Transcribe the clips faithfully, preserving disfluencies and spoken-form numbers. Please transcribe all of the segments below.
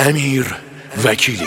امیر وکیلی.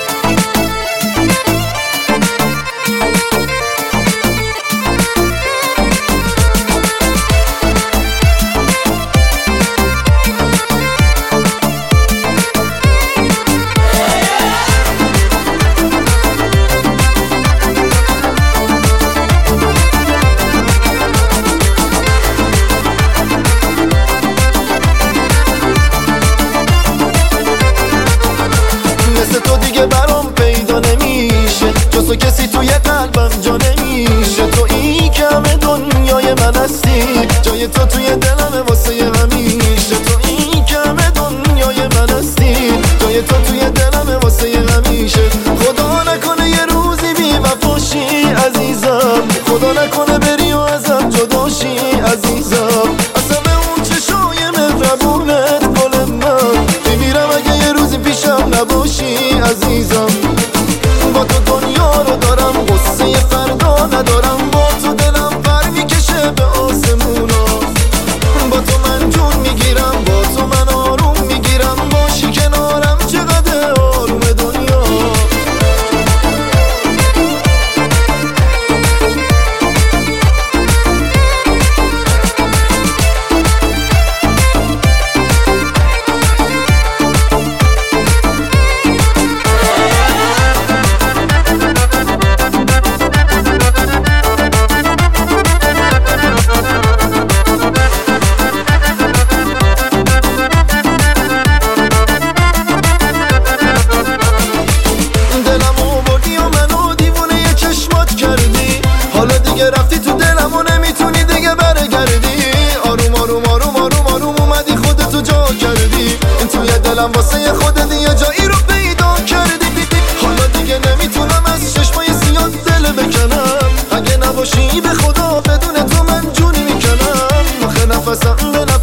تو دیگه برام پیدا نمیشه، جز تو کسی توی قلبم جا نمیشه. تو این که همه دنیای من هستی، جای تو توی دلمه واسه همیشه. تو این که همه دنیای من هستی، جای تو توی دلمه واسه همیشه. خدا نکنه یه روزی بی وفاشی عزیزم، خدا نکنه بری و ازم جداشی عزیزم. اصلا اون چشای مهربونت گل من میمیرم اگه یه روزی پیشم نباشی عزیزم. با تو دنیا رو دارم، غصه فردا ندارم. با تو دلم پر میکشه به آسمونا، با تو من جون میگیرم، با تو من آروم میگیرم. باشی کنارم چقدر آروم دنیا. رفتی تو دلم و نمیتونی دیگه برگردی. آروم آروم آروم آروم آروم اومدی خودتو جا کردی. این توی دلم واسه خودت یه جایی رو پیدا کردی. حالا دیگه نمیتونم از چشمای سیاه دل بکنم. اگه نباشی به خدا بدون تو من جونی میکنم. آخه نفسم